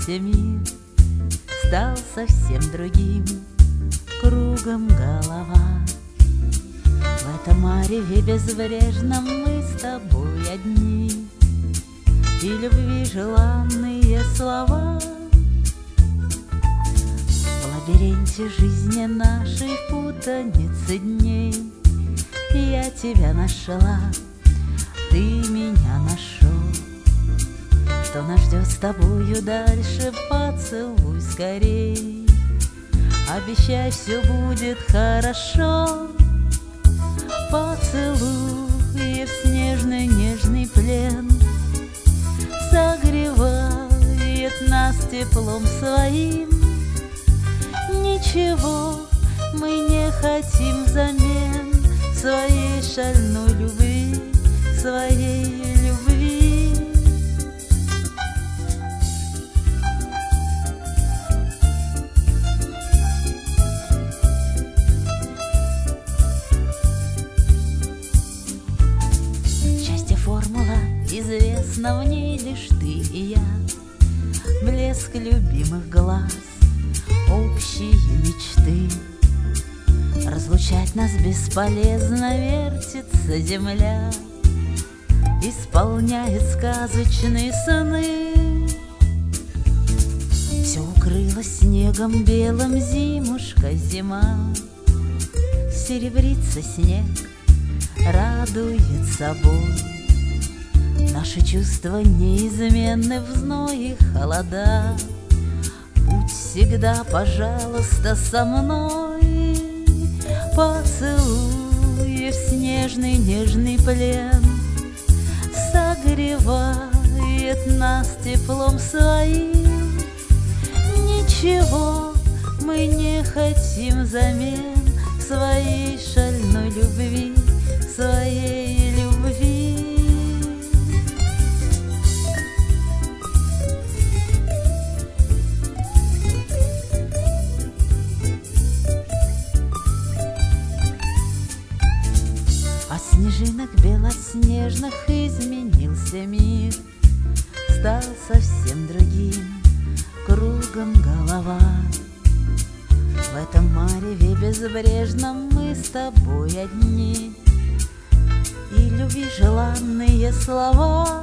изменился мир, стал совсем другим, кругом голова. В этом мареве безбрежном мы с тобой одни, и любви желанные слова. В лабиринте жизни нашей, в путанице дней, я тебя нашла, ты меня нашел. Что нас ждет с тобою дальше, поцелуй скорей. Обещай, все будет хорошо. Поцелуй в снежный нежный плен согревает нас теплом своим. Ничего мы не хотим взамен своей шальной любви, своей любви. Счастье формула известна, в ней лишь ты и я, блеск любимых глаз, общие мечты. Разлучать нас бесполезно, вертится земля, исполняет сказочные сны. Все укрылось снегом белым, зимушка, зима. Серебрится снег, радует собой. Наши чувства неизменны в зной и холода. Будь всегда, пожалуйста, со мной. Поцелуй в снежный нежный плен согревает нас теплом своим. Ничего мы не хотим взамен своей шальной любви, своей любви. От снежинок белоснежных изменился мир, стал совсем другим, кругом голова. В этом мареве безбрежном мы с тобой одни, и любви желанные слова.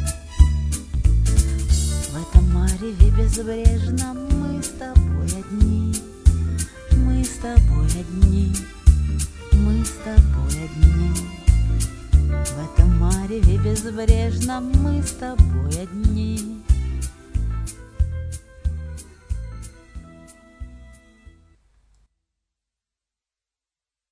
В этом мареве безбрежном мы с тобой одни, мы с тобой одни, мы с тобой одни. В этом мареве безбрежном мы с тобой одни.